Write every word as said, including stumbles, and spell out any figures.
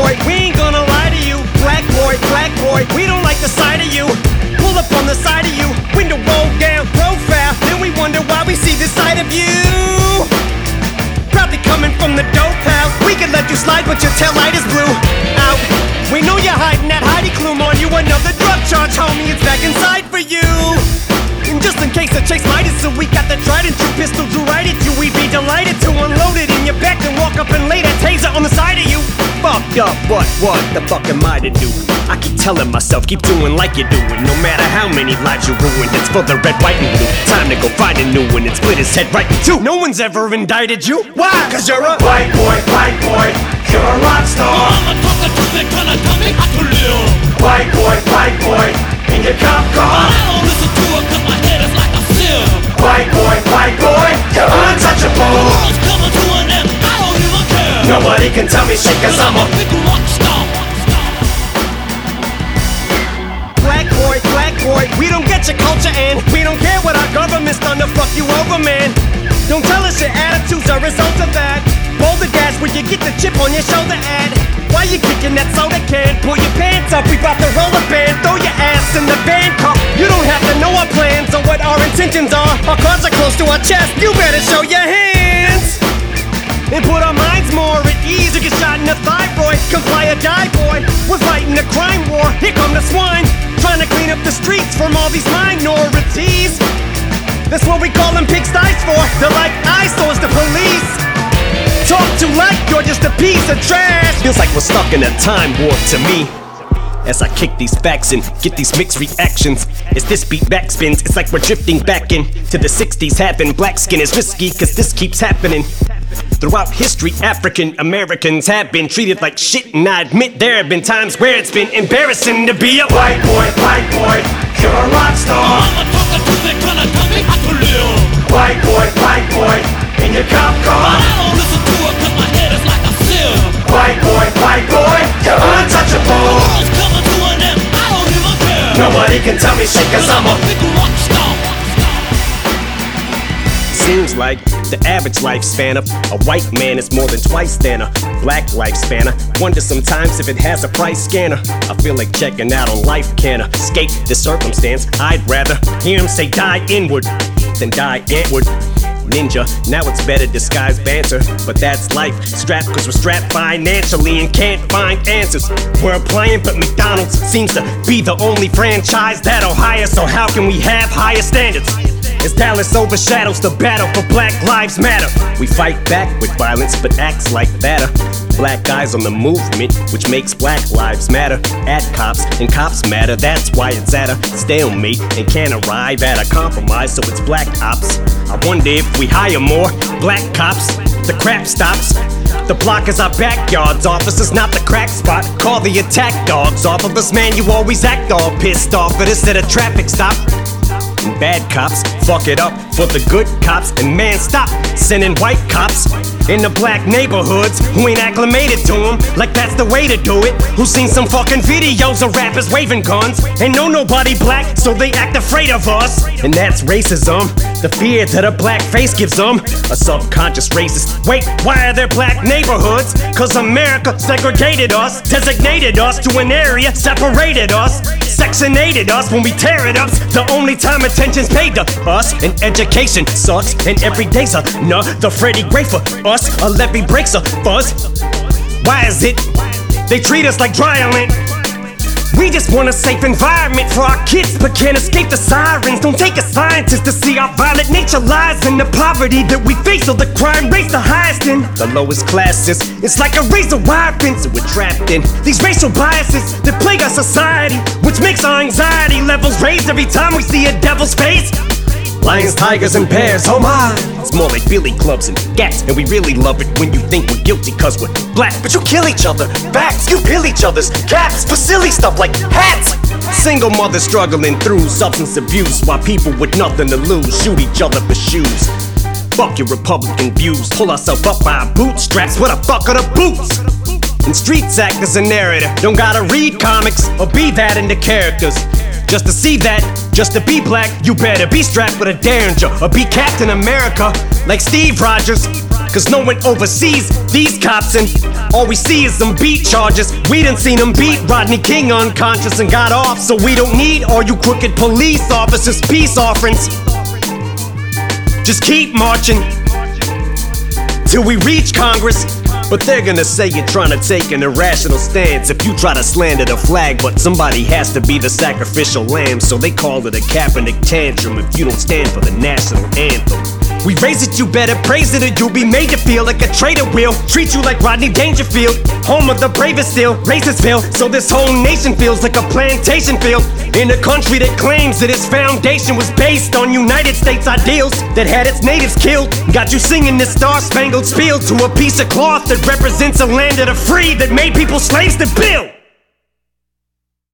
boy, we ain't gonna lie to you. Black boy, black boy, we don't like the sight of you. Pull up on the side of you, window roll down profile, then we wonder why we see this side of you. Probably coming from the dope house. We can let you slide, but your tail light is blue. Out. We know you're hiding that Heidi Klum on you. Another drug charge, homie, it's back inside for you. And just in case the chase might so we got the trident, two pistol drew right at you. We'd be delighted to unload it in your back and walk up and lay that taser on the side of you. Fucked up, but what the fuck am I to do? I keep telling myself, keep doing like you're doing. No matter how many lives you ruin, it's for the red, white, and blue. Time to go find a new one and split his head right in two. No one's ever indicted you. Why? Cause you're a white boy, white boy, you're a rock star. I'm talking to me, trying to tell me how to live. White boy, white boy, in your cop car. I don't listen to it cause my head is like a sieve. White boy, white boy, you're untouchable. The world's coming to an end, I don't even care. Nobody can tell me shit cause I'm a big rock star. Black boy, black boy, we don't get your culture and we don't care what our government's done to fuck you over, man. Don't tell us your attitude's a result of that. Boulder dash where you get the chip on your shoulder ad. Why you kicking that soda can? Pull your pants up, we bout to roll a band. Throw your ass in the band car. You don't have to know our plans or what our intentions are. Our cards are close to our chest, you better show your hands and put our minds more at ease. You get shot in the thyroid, comply or die, boy. We're fighting a crime war, here come the swine, trying to clean up the streets from all these minorities. That's what we call them pigsties for. They're like eyesores to police. Talk to like you're just a piece of trash. Feels like we're stuck in a time warp to me. As I kick these facts and get these mixed reactions. As this beat backspins, it's like we're drifting back in to the sixties. Having black skin is risky cause this keeps happening. Throughout history, African Americans have been treated like shit, and I admit there have been times where it's been embarrassing to be a white boy, white boy, you're a rock star. I'm talking to me, trying to tell me how to live. White boy, white boy, in your cop car. I don't listen to it cause my head is like a sieve. White boy, white boy, you're untouchable. The world's coming to an end, I don't even care. Nobody can tell me shit cause I'm a big rock star. Seems like the average lifespan of a white man is more than twice than a black lifespan. I wonder sometimes if it has a price scanner. I feel like checking out on life can escape this circumstance. I'd rather hear him say die inward than die antward. Ninja, now it's better disguised banter, but that's life. Strapped cause we're strapped financially and can't find answers. We're applying, but McDonald's seems to be the only franchise that'll hire. So how can we have higher standards? As Dallas overshadows the battle for Black Lives Matter. We fight back with violence, but acts like that. Black eyes on the movement, which makes Black Lives Matter. At cops, and cops matter, that's why it's at a stalemate and can't arrive at a compromise, so it's black ops. I wonder if we hire more black cops, the crap stops. The block is our backyards, officers, not the crack spot. Call the attack dogs off of us, man, you always act all pissed off at us at a traffic stop. And bad cops fuck it up for the good cops. And man, stop sending white cops into black neighborhoods who ain't acclimated to them like that's the way to do it. Who seen some fucking videos of rappers waving guns and know nobody black, so they act afraid of us. And that's racism, the fear that a black face gives them. A subconscious racist. Wait, why are there black neighborhoods? Cause America segregated us, designated us to an area, separated us, sectionated us when we tear it up. The only time attention's paid to us, and education sucks, and every day's another Freddie Gray for us. A levee breaks a fuzz. Why is it they treat us like dry lint? We just want a safe environment for our kids, but can't escape the sirens. Don't take a scientist to see our violent nature lies in the poverty that we face, so the crime rates the highest in the lowest classes. It's like a razor wire fence that we're trapped in. These racial biases that plague our society, which makes our anxiety levels raise every time we see a devil's face. Lions, tigers, and bears, oh my. It's more like billy clubs and gats, and we really love it when you think we're guilty cause we're black. But you kill each other, facts, you peel each other's caps for silly stuff like hats. Single mothers struggling through substance abuse, while people with nothing to lose shoot each other for shoes. Fuck your Republican views, pull ourselves up by our bootstraps, what the fuck are the boots? And streets act as a narrator, don't gotta read comics or be that into characters. Just to see that, just to be black, you better be strapped with a Derringer or be Captain America like Steve Rogers. Cause no one oversees these cops, and all we see is them beat charges. We done seen them beat Rodney King unconscious and got off. So we don't need all you crooked police officers' peace offerings. Just keep marching till we reach Congress. But they're gonna say you're trying to take an irrational stance if you try to slander the flag. But somebody has to be the sacrificial lamb, so they call it a Kaepernick tantrum if you don't stand for the national anthem. We raise it, you better praise it, or you'll be made to feel like a traitor will treat you like Rodney Dangerfield, home of the bravest still, Racistville. So this whole nation feels like a plantation field in a country that claims that its foundation was based on United States ideals that had its natives killed. Got you singing this star-spangled spiel to a piece of cloth that represents a land of the free that made people slaves to build.